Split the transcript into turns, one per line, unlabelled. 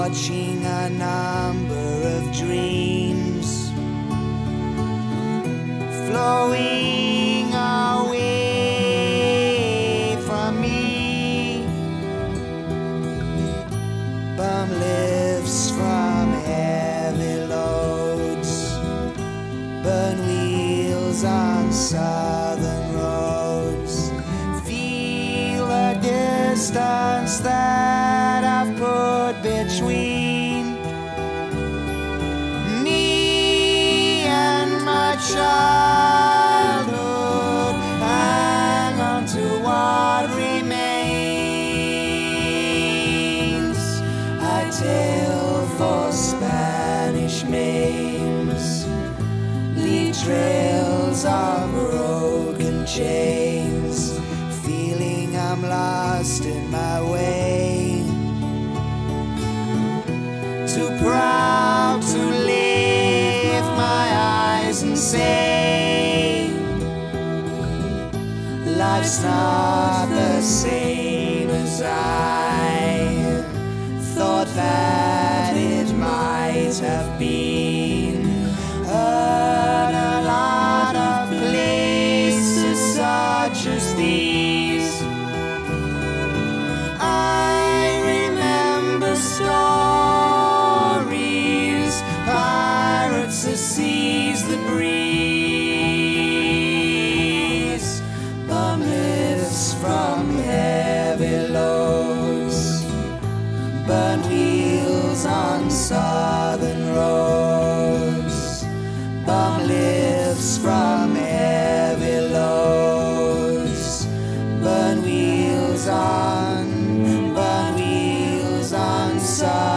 watching a number of dreams flowing away from me. Bum lifts from heavy loads, burn wheels on southern roads. Feel the distance that I've put between me and my childhood. Hang on to what remains. A tale for Spanish maims, leave trails of broken chains. Feeling I'm lost in my way, too proud to lift my eyes and say, life's not the same as I thought that it might have been. Heard a lot of places such as these. I remember stories, pirates that seize the breeze. Bum lifts from heavy loads, burn wheels on southern roads. Bum lifts from heavy loads, burn wheels on southern